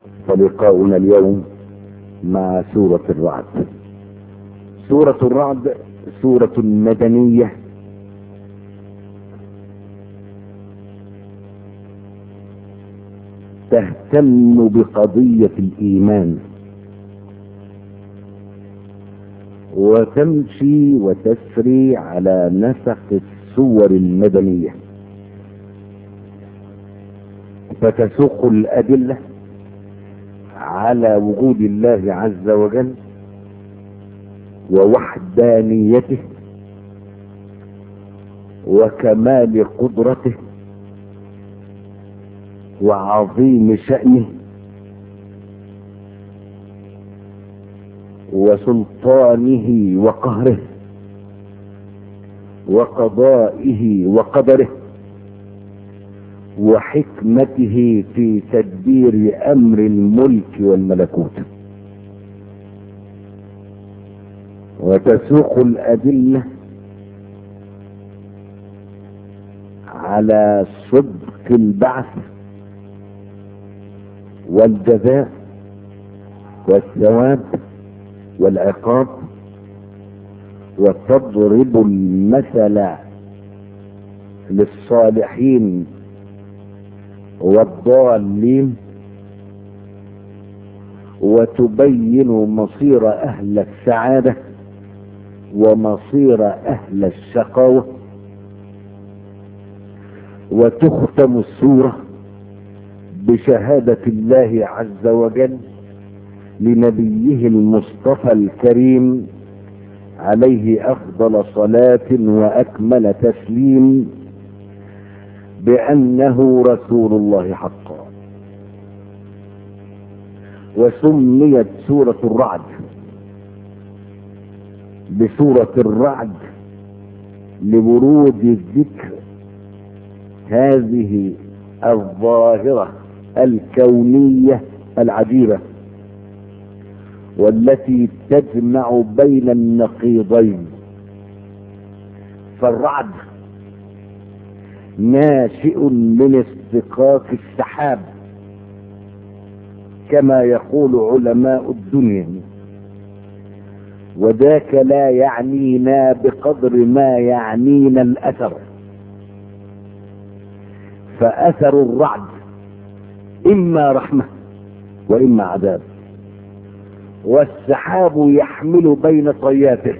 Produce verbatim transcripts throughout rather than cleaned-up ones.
فلقاؤنا اليوم مع سورة الرعد. سورة الرعد سورة مدنية تهتم بقضية الإيمان وتمشي وتسري على نسق السور المدنية، فتسوق الأدلة على وجود الله عز وجل ووحدانيته وكمال قدرته وعظيم شأنه وسلطانه وقهره وقضائه وقدره وحكمته في تدبير امر الملك والملكوت. وتسوق الادله على صدق البعث والجزاء والثواب والعقاب، وتضرب المثل للصالحين والضالين، وتبين مصير اهل السعادة ومصير اهل الشقاوة. وتختم السورة بشهادة الله عز وجل لنبيه المصطفى الكريم عليه افضل صلاة واكمل تسليم بانه رسول الله حقا. وسميت سورة الرعد بسورة الرعد لورود الذكر هذه الظاهرة الكونية العجيبة والتي تجمع بين النقيضين. فالرعد ناشئ من استقاق السحاب كما يقول علماء الدنيا، وذاك لا يعنينا بقدر ما يعنينا الأثر. فأثر الرعد إما رحمة وإما عذاب، والسحاب يحمل بين طياته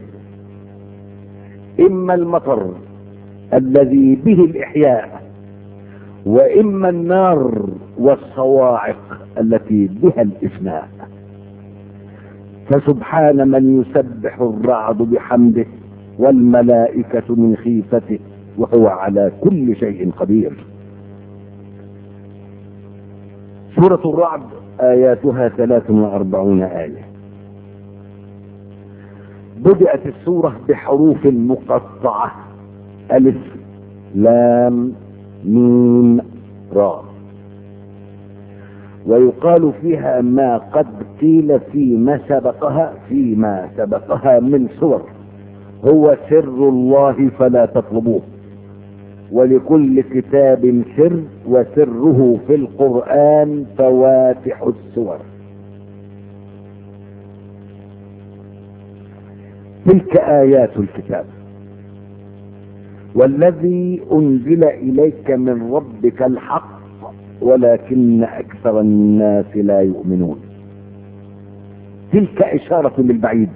إما المطر الذي به الإحياء وإما النار والصواعق التي بها الإفناء. فسبحان من يسبح الرعد بحمده والملائكة من خيفته وهو على كل شيء قدير. سورة الرعد آياتها ثلاث وأربعون آية. بدأت السورة بحروف مقطعة: ألف لام ميم را، ويقال فيها ما قد قيل فيما سبقها فيما سبقها من سور: هو سر الله فلا تطلبوه، ولكل كتاب سر، وسره في القرآن فواتح السور. تلك آيات الكتاب والذي أنزل إليك من ربك الحق ولكن أكثر الناس لا يؤمنون. تلك إشارة للبعيد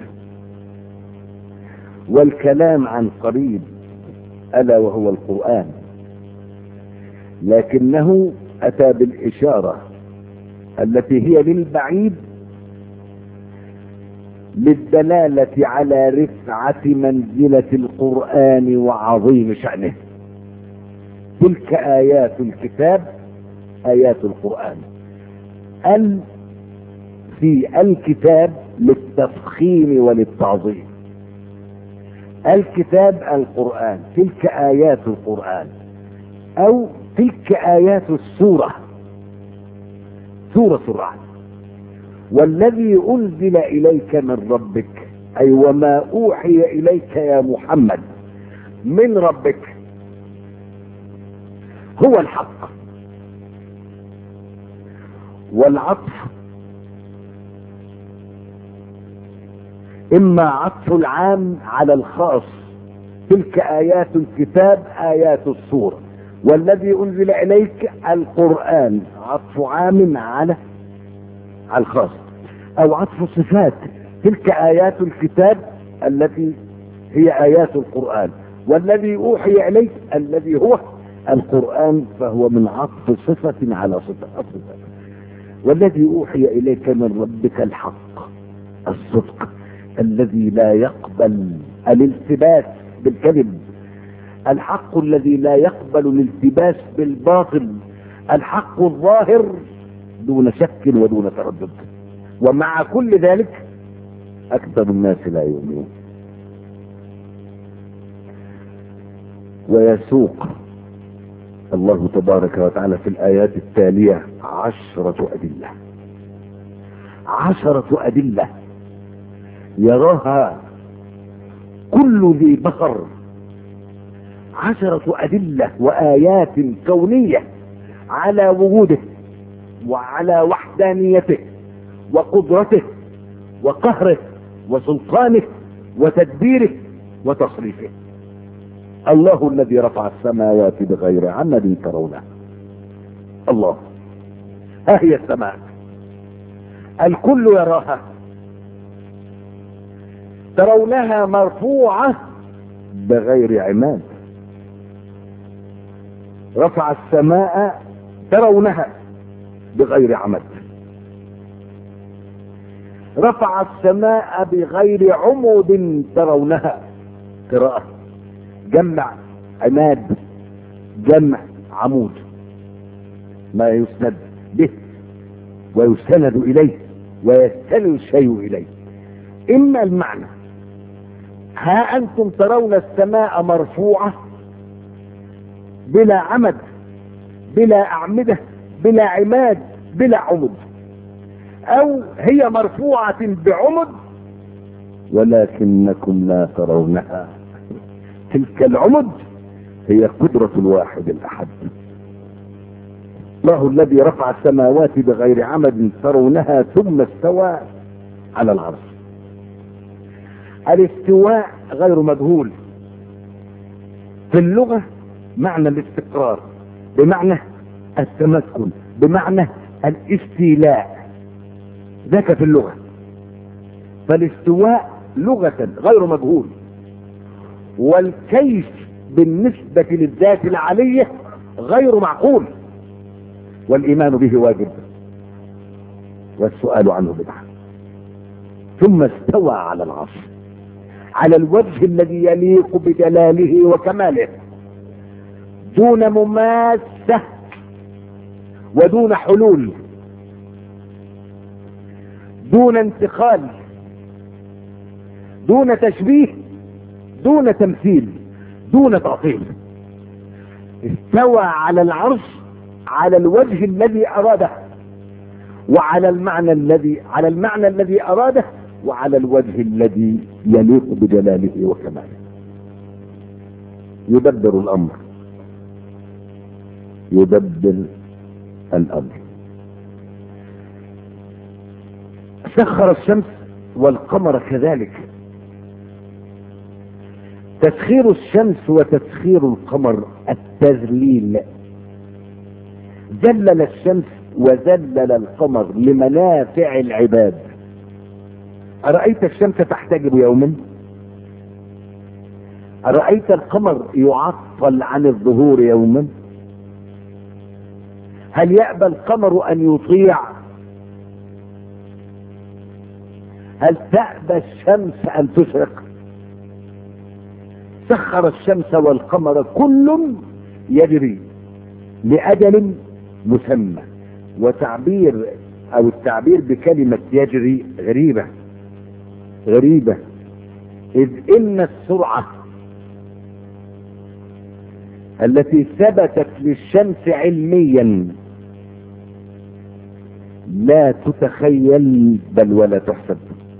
والكلام عن قريب ألا وهو القرآن، لكنه أتى بالإشارة التي هي للبعيد للدلالة على رفعة منزلة القرآن وعظيم شأنه. تلك آيات الكتاب آيات القرآن. ال في الكتاب للتفخيم وللتعظيم. الكتاب القرآن، تلك آيات القرآن، أو تلك آيات السورة، سورة الرعد. والذي أنزل إليك من ربك، أي وما أوحي إليك يا محمد من ربك هو الحق. والعطف اما عطف العام على الخاص، تلك ايات الكتاب ايات السورة، والذي انزل اليك القرآن عطف عام على على الخاص، او عطف صفات، تلك ايات الكتاب التي هي ايات القرآن، والذي اوحي اليك الذي هو القرآن فهو من عطف صفة على صفة. والذي اوحي اليك من ربك الحق الصدق الذي لا يقبل الالتباس بالكذب، الحق الذي لا يقبل الالتباس بالباطل، الحق الظاهر دون شك ودون تردد. ومع كل ذلك اكثر الناس لا يؤمنون. ويسوق الله تبارك وتعالى في الآيات التالية عشرة أدلة، عشرة أدلة يراها كل ذي بصر، عشرة أدلة وآيات كونية على وجوده وعلى وحدانيته وقدرته وقهره وسلطانه وتدبيره وتصريفه. الله الذي رفع السماوات بغير عمد ترونها. الله، ها هي السماء الكل يراها، ترونها مرفوعة بغير عماد. رفع السماء ترونها بغير عمد، رفع السماء بغير عمود ترونها. قراءة جمع عماد جمع عمود، ما يسند به ويستند اليه ويستند الشيء اليه. اما المعنى ها انتم ترون السماء مرفوعة بلا عمد بلا اعمدة بلا عماد بلا عمد، او هي مرفوعة بعمد ولكنكم لا ترونها. تلك العمد هي قدرة الواحد الاحد. الله الذي رفع السماوات بغير عمد ترونها ثم استوى على العرش. الاستواء غير مجهول في اللغة، معنى الاستقرار، بمعنى التمكن، بمعنى الاستيلاء، ذاك في اللغة. فالاستواء لغة غير مجهول، والكيف بالنسبة للذات العلية غير معقول، والإيمان به واجب والسؤال عنه بدعة. ثم استوى على العرش على الوجه الذي يليق بجلاله وكماله، دون مماسة ودون حلول، دون انتقال، دون تشبيه، دون تمثيل، دون تعطيل. استوى على العرش على الوجه الذي أراده، وعلى المعنى الذي على المعنى الذي أراده، وعلى الوجه الذي يليق بجلاله وكماله. يدبر الأمر، يدبر الأمر. سخر الشمس والقمر كذلك. تسخير الشمس وتسخير القمر التذليل. ذلل الشمس وذلل القمر لمنافع العباد. أرأيت الشمس تحتجب يوما؟ أرأيت القمر يعطل عن الظهور يوما؟ هل يأبى القمر أن يطيع؟ هل تأبى الشمس أن تشرق؟ سخر الشمس والقمر كل يجري لأجل مسمى. وتعبير أو التعبير بكلمة يجري غريبة غريبة، إذ إن السرعة التي ثبتت للشمس علميا لا تتخيل بل ولا تحسب.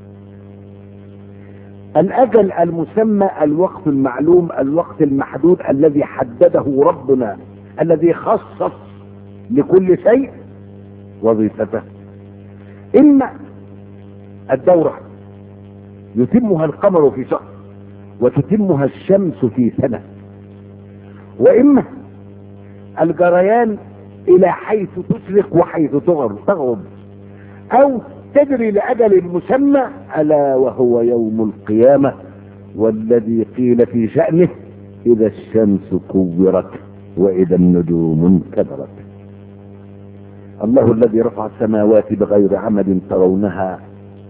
الأجل المسمى الوقت المعلوم، الوقت المحدود الذي حدده ربنا، الذي خصص لكل شيء وظيفته. إما الدورة يتمها القمر في شهر وتتمها الشمس في سنة. وإما الجريان إلى حيث تشرق وحيث تغرب، أو تجري لأجل مسمى ألا وهو يوم القيامة، والذي قيل في شأنه إذا الشمس كورت وإذا النجوم انكدرت. الله الذي رفع السماوات بغير عمد ترونها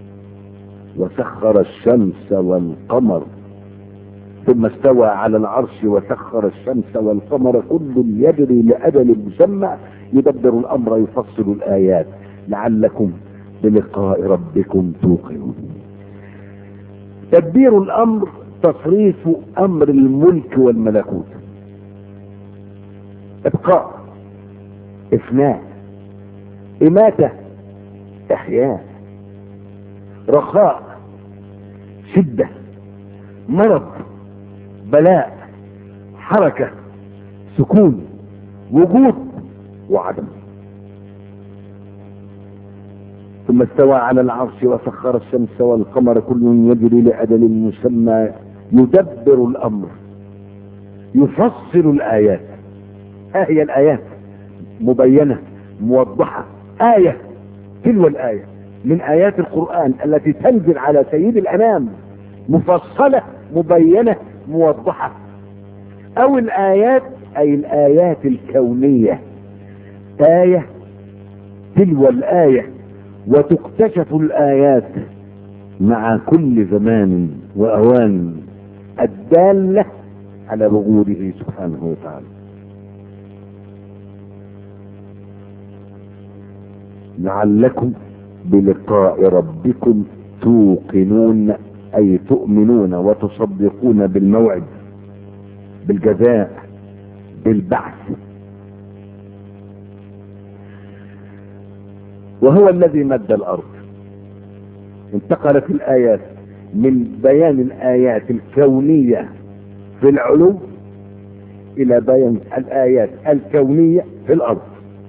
وسخر الشمس والقمر ثم استوى على العرش وسخر الشمس والقمر كل يجري لأجل مسمى يدبر الأمر يفصل الآيات لعلكم بلقاء ربكم توقنون. تدبير الأمر تصريف أمر الملك والملكوت، إبقاء، إفناء، إماتة، إحياء، رخاء، شدة، مرض، بلاء، حركة، سكون، وجود وعدم. ثم استوى على العرش وسخر الشمس والقمر كل يجري لأجل مسمى يدبر الأمر يفصل الآيات. ها هي الآيات مبينة موضحة، آية تلو الآية من آيات القرآن التي تنزل على سيد الأنام مفصلة مبينة موضحة، أو الآيات أي الآيات الكونية آية تلو الآية، وتكتشف الآيات مع كل زمان وأوان الدالة على وجوده سبحانه وتعالى. لعلكم بلقاء ربكم توقنون، أي تؤمنون وتصدقون بالموعد، بالجزاء، بالبعث. وهو الذي مد الأرض. انتقلت الآيات من بيان الآيات الكونية في العلو إلى بيان الآيات الكونية في الأرض.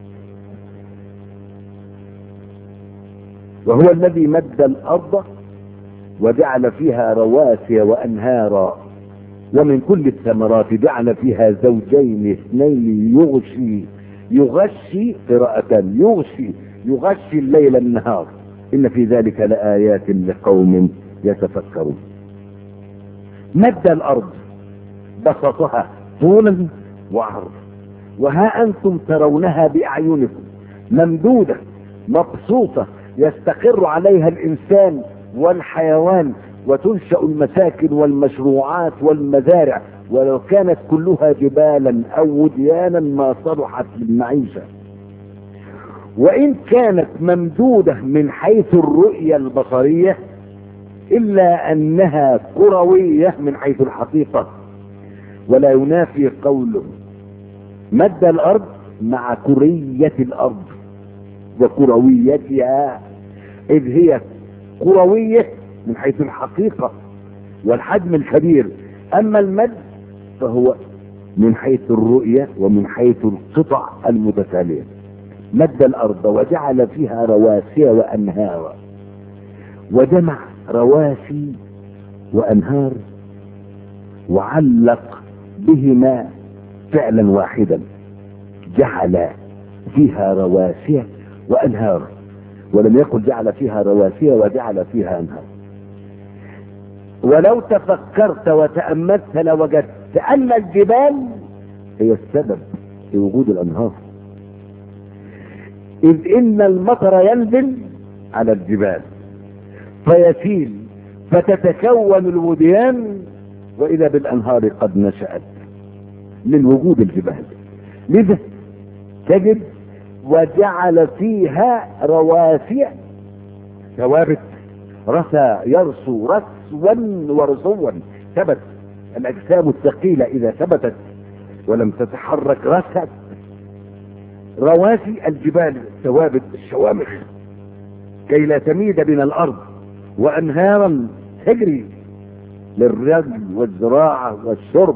وهو الذي مد الأرض وجعل فيها رواسي وأنهارا ومن كل الثمرات جعل فيها زوجين اثنين يغشي يغشي قراءة يغشي يغشي الليل النهار إن في ذلك لآيات لقوم يتفكرون. مد الأرض بسطها طولا وعرضا، وها أنتم ترونها بأعينكم ممدودة مبسوطة يستقر عليها الإنسان والحيوان، وتنشأ المساكن والمشروعات والمزارع، ولو كانت كلها جبالا أو وديانا ما صلحت للمعيشة. وإن كانت ممدودة من حيث الرؤية البصرية إلا أنها كروية من حيث الحقيقة، ولا ينافي قوله مد الأرض مع كرية الأرض وكرويتها، إذ هي كروية من حيث الحقيقة والحجم الكبير، أما المد فهو من حيث الرؤية ومن حيث القطع المتتالية. مد الأرض وجعل فيها رواسي وأنهارا، وجمع رواسي وأنهار وعلق بهما فعلا واحدا، جعل فيها رواسي وأنهار، ولم يقل جعل فيها رواسي وجعل فيها أنهار. ولو تفكرت وتأملت لوجدت أن الجبال هي السبب في وجود الأنهار، إذ إن المطر ينزل على الجبال فيسيل فتتكون الوديان، وإذا بالأنهار قد نشأت من وجود الجبال. لذا تجد وجعل فيها رواسي ثوابت، رثى يرسو رسوا ورسوا، ثبت الأجسام الثقيلة إذا ثبتت ولم تتحرك رست. رواسي الجبال ثوابت الشوامخ كي لا تميد بنا الأرض، وأنهارا تجري للري والزراعة والشرب.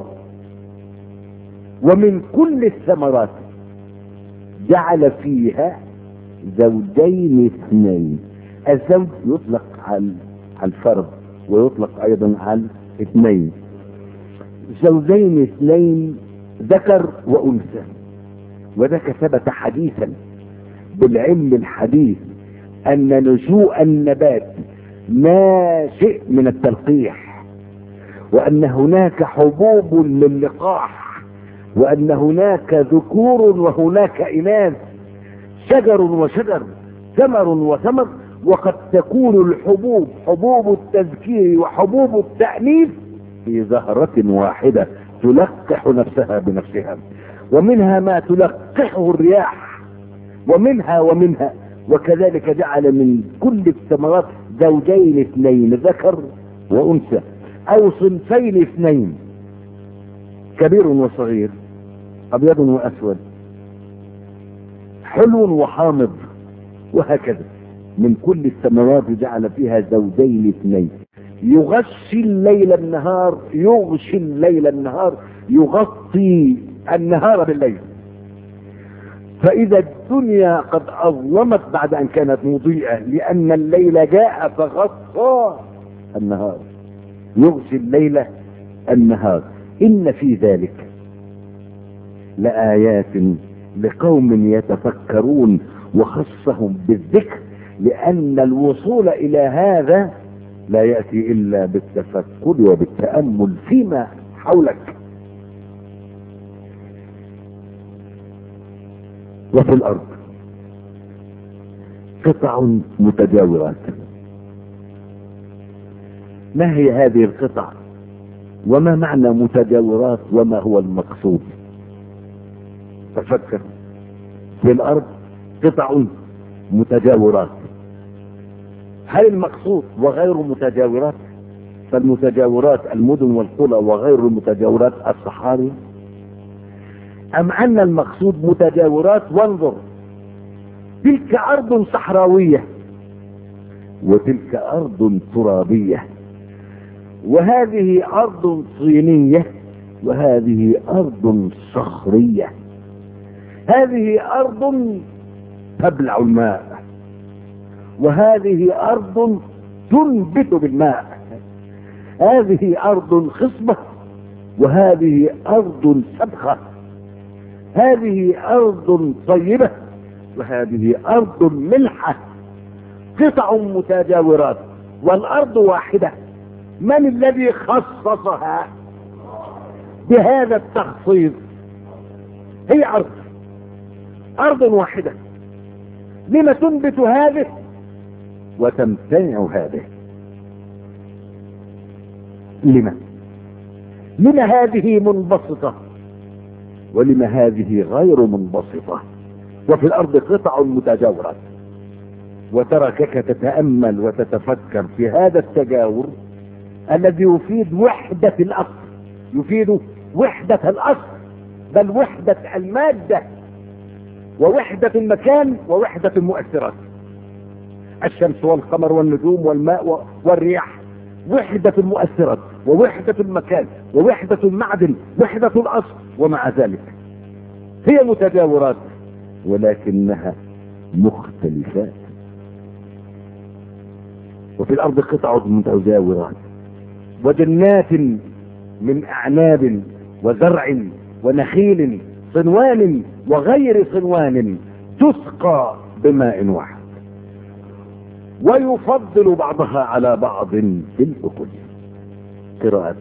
ومن كل الثمرات جعل فيها زوجين اثنين. الزوج يطلق على الفرد ويطلق ايضا على اثنين. زوجين اثنين ذكر وانثى، وذاك ثبت حديثا بالعلم الحديث ان نشوء النبات ناشئ من التلقيح، وان هناك حبوب للقاح، وان هناك ذكور وهناك اناث، شجر وشجر، ثمر وثمر، وقد تكون الحبوب حبوب التذكير وحبوب التأنيث في زهرة واحدة تلقح نفسها بنفسها، ومنها ما تلقحه الرياح، ومنها ومنها وكذلك جعل من كل الثمرات زوجين اثنين ذكر وانثى، او صنفين اثنين كبير وصغير، ابيض واسود، حلو وحامض، وهكذا من كل الثمرات جعل فيها زوجين اثنين، يغشي الليل النهار، يغشي الليل النهار، يغطي النهار بالليل. فإذا الدنيا قد أظلمت بعد أن كانت مضيئة لأن الليل جاء فغطى النهار، يغشي الليل النهار. إن في ذلك لآيات لقوم يتفكرون، وخصهم بالذكر لأن الوصول إلى هذا لا يأتي إلا بالتفكر وبالتأمل فيما حولك. وفي الأرض قطع متجاورات. ما هي هذه القطع؟ وما معنى متجاورات؟ وما هو المقصود؟ تفكر. في الأرض قطع متجاورات، هل المقصود وغير متجاورات؟ فالمتجاورات المدن والقرى، وغير المتجاورات الصحاري، أم أن المقصود متجاورات؟ وانظر، تلك أرض صحراوية وتلك أرض ترابية، وهذه أرض صينية وهذه أرض صخرية، هذه أرض تبلع الماء وهذه أرض تنبت بالماء، هذه أرض خصبة وهذه أرض سبخة، هذه أرض طيبة وهذه أرض ملحة، قطع متجاورات والأرض واحدة. من الذي خصصها بهذا التخصيص؟ هي أرض أرض واحدة، لما تنبت هذه وتمتنع هذه؟ لما لما هذه منبسطة ولما هذه غير منبسطة؟ وفي الأرض قطع متجاورات، وتركك تتأمل وتتفكر في هذا التجاور الذي يفيد وحدة الأصل، يفيد وحدة الأصل، بل وحدة المادة ووحدة المكان ووحدة المؤثرات، الشمس والقمر والنجوم والماء والرياح، وحدة المؤثرات ووحدة المكان ووحدة المعدن، وحدة الأصل. ومع ذلك هي متجاورات ولكنها مختلفات. وفي الأرض قطع متجاورات وجنات من أعناب وزرع ونخيل صنوان وغير صنوان تسقى بماء واحد، ويفضل بعضها على بعض في الأكل. قراءات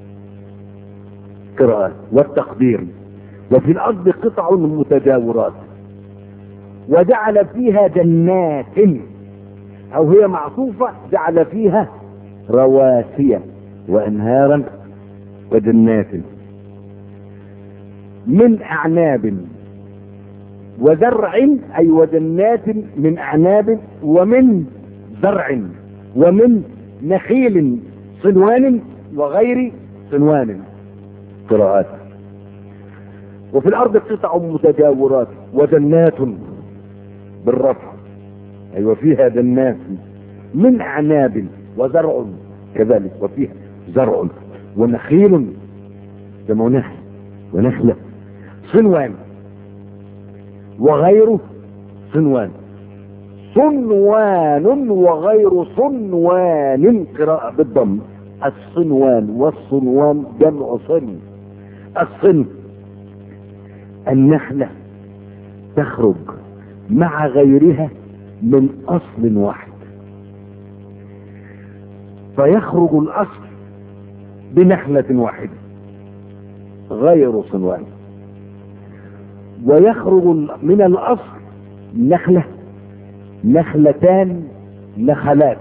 قراءات والتقدير. وفي الأرض قطع متجاورات وجعل فيها جنات، أو هي معطوفة، جعل فيها رواسي وأنهارا وجنات من أعناب وزرع، أي وجنات من أعناب ومن زرع ومن نخيل صنوان وغير صنوان. قراءات. وفي الأرض قطع متجاورات وجنات بالرفع، أي أيوة وفيها جنات من أعناب وزرع كذلك، وفيها زرع ونخيل جمع نخل ونخلة صنوان وغير صنوان. صنوان وغير صنوان قراءة بالضم. الصنوان والصنوان جمع صن. الصن النخلة تخرج مع غيرها من أصل واحد، فيخرج الأصل بنخلة واحدة غير صنوان، ويخرج من الأصل نخلة نخلتان نخلات،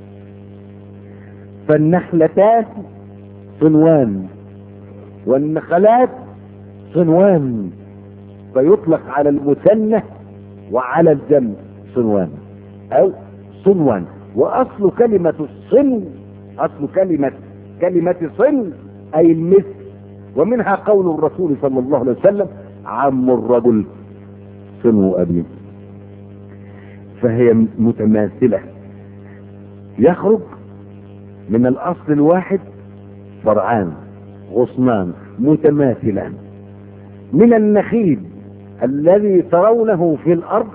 فالنخلتان صنوان والنخلات صنوان، فيطلق على المثنى وعلى الجمع صنوان او صنوان. واصل كلمة الصن، اصل كلمة كلمة صن اي المثل، ومنها قول الرسول صلى الله عليه وسلم عم الرجل صنو ابيه، فهي متماثلة. يخرج من الاصل الواحد فرعان غصنان متماثلان. من النخيل الذي ترونه في الارض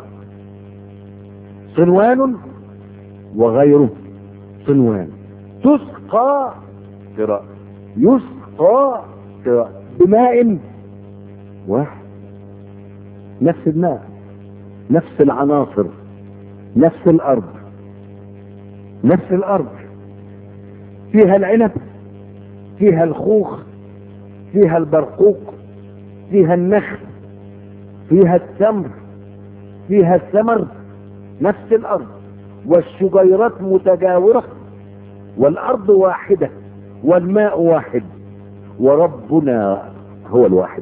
صنوان وغيره صنوان، تسقى قراءة يسقى قراءة بماء واحد، نفس الماء نفس العناصر نفس الارض نفس الارض، فيها العنب فيها الخوخ فيها البرقوق فيها النخل فيها التمر فيها الثمر، نفس الارض، والشجيرات متجاورة، والارض واحدة والماء واحد، وربنا هو الواحد،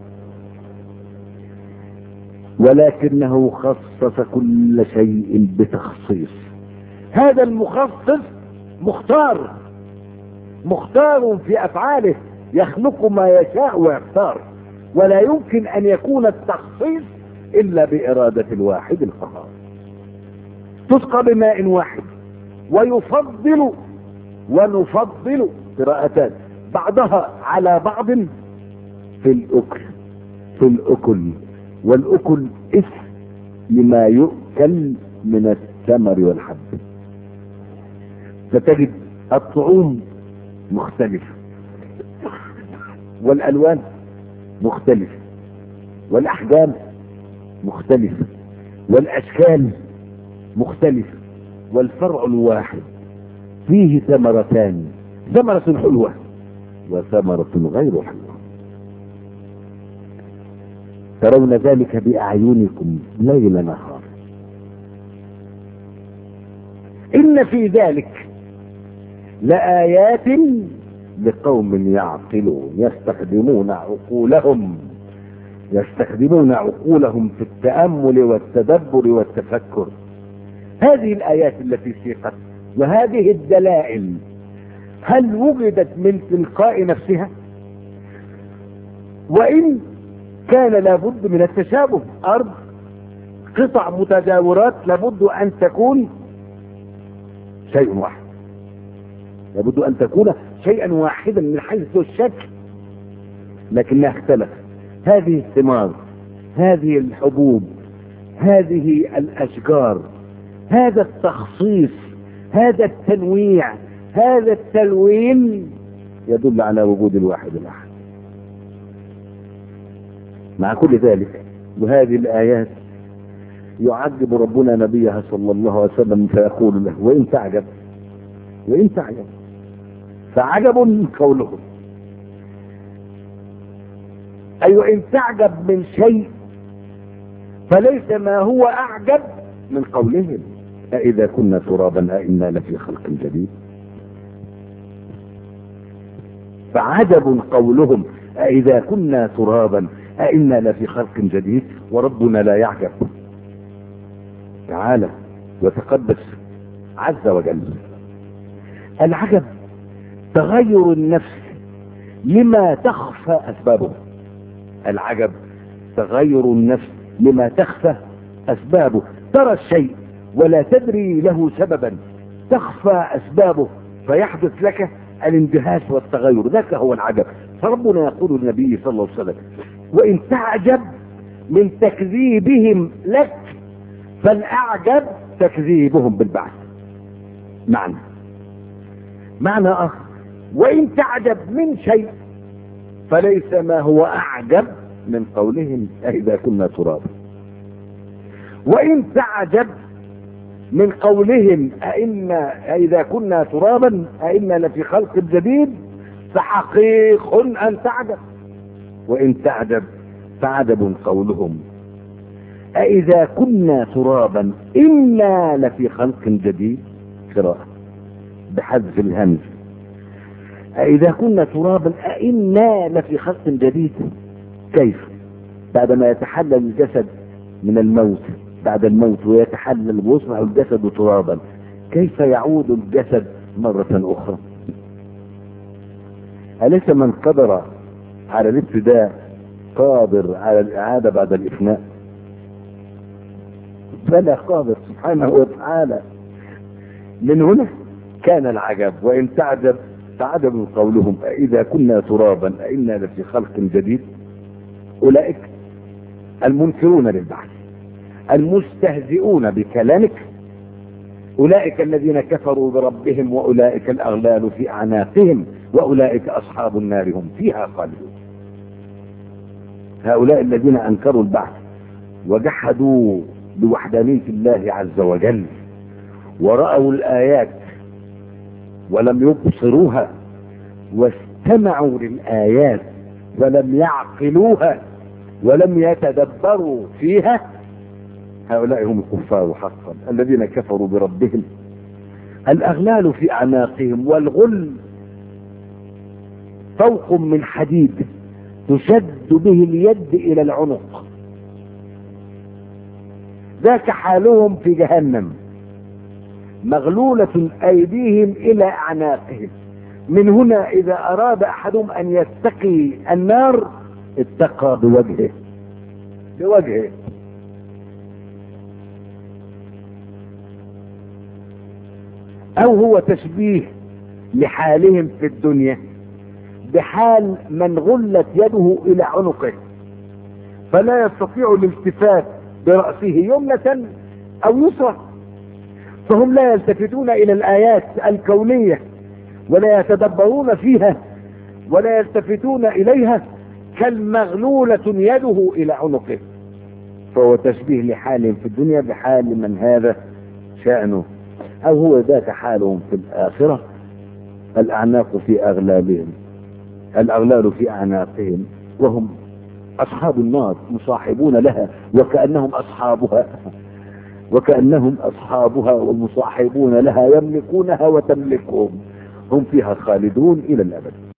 ولكنه خصص كل شيء بتخصيص. هذا المخصص مختار مختار في افعاله، يخلق ما يشاء ويختار، ولا يمكن ان يكون التخصيص الا بارادة الواحد القهار. تسقى بماء واحد، ويفضل ونفضل قراءتان بعضها على بعض في الاكل في الاكل والاكل اسم لما يؤكل من الثمر والحب، فتجد الطعوم مختلفة والالوان مختلفة والاحجام مختلفة والاشكال مختلفة، والفرع الواحد فيه ثمرتان، ثمرة حلوة وثمرة غير حلوة، ترون ذلك بأعينكم ليل نهار. إن في ذلك لآيات لقوم يعقلون يستخدمون عقولهم يستخدمون عقولهم في التأمل والتدبر والتفكر. هذه الآيات التي سيقت وهذه الدلائل هل وجدت من تلقاء نفسها؟ وإن كان لابد من التشابه، أرض قطع متجاورات لابد أن تكون شيء واحد، لابد أن تكون شيئا واحدا من حيث الشكل، لكنها اختلفت. هذه الثمار هذه الحبوب هذه الأشجار، هذا التخصيص هذا التنويع هذا التلوين يدل على وجود الواحد الأحد. مع كل ذلك وهذه الآيات يعجب ربنا نبيه صلى الله عليه وسلم فيقول له وإن تعجب وإن تعجب فعجب قولهم، أي وإن تعجب من شيء فليس ما هو أعجب من قولهم أإذا كنا ترابا أإنا لفي خلق جديد. فعجب قولهم أإذا كنا ترابا أإنا لفي خلق جديد، وربنا لا يعجب تعالى وتقدس عز وجل. العجب تغير النفس لما تخفى أسبابه، العجب تغير النفس لما تخفى أسبابه، ترى الشيء ولا تدري له سببا، تخفى أسبابه فيحدث لك الاندهاش والتغير، ذاك هو العجب. فربنا يقول للنبي صلى الله عليه وسلم وإن تعجب من تكذيبهم لك فالأعجب تكذيبهم بالبعث. معنى معنى آخر: وإن تعجب من شيء فليس ما هو أعجب من قولهم أإذا كنا ترابا. وإن تعجب من قولهم أئنا إذا كنا ترابا أئنا لفي خلق جديد، فحقيق أن تعجب. وإن تعجب فعجب قولهم أئذا كنا ترابا إنا لفي خلق جديد، قراءة بحذف الهمز. أئذا كنا ترابا أئنا لفي خلق جديد، كيف بعدما يتحلل الجسد من الموت بعد الموت ويتحلل ويصبح الجسد ترابا، كيف يعود الجسد مرة أخرى؟ أليس من قدر على الابتداء قادر على الإعادة بعد الإفناء؟ فلا قادر سبحانه وتعالى. من هنا كان العجب. وإن تعجب فعجب قولهم أئذا كنا ترابا أئنا لفي خلق جديد. أولئك المنكرون للبعث، المستهزئون بكلامك، أولئك الذين كفروا بربهم، وأولئك الأغلال في أعناقهم، وأولئك أصحاب النار هم فيها خالدون. هؤلاء الذين أنكروا البعث وجحدوا بوحدانية الله عز وجل، ورأوا الآيات ولم يبصروها، واستمعوا للآيات ولم يعقلوها ولم يتدبروا فيها، هؤلاء هم الكفار حقا الذين كفروا بربهم. الأغلال في أعناقهم، والغل طوق من حديد تشد به اليد إلى العنق، ذاك حالهم في جهنم، مغلولة أيديهم إلى أعناقهم. من هنا إذا أراد أحدهم أن يتقي النار اتقى بوجهه بوجهه أو هو تشبيه لحالهم في الدنيا بحال من غلت يده إلى عنقه فلا يستطيع الالتفات برأسه يمنة أو يسرى، فهم لا يلتفتون إلى الآيات الكونية ولا يتدبرون فيها ولا يلتفتون إليها، كالمغلولة يده إلى عنقه. فهو تشبيه لحالهم في الدنيا بحال من هذا شأنه، أو هو ذاك حالهم في الآخرة، الأعناق في أغلالهم، الأغلال في أعناقهم، وهم أصحاب النار مصاحبون لها وكأنهم أصحابها وكأنهم أصحابها ومصاحبون لها، يملكونها وتملكهم، هم فيها خالدون إلى الأبد.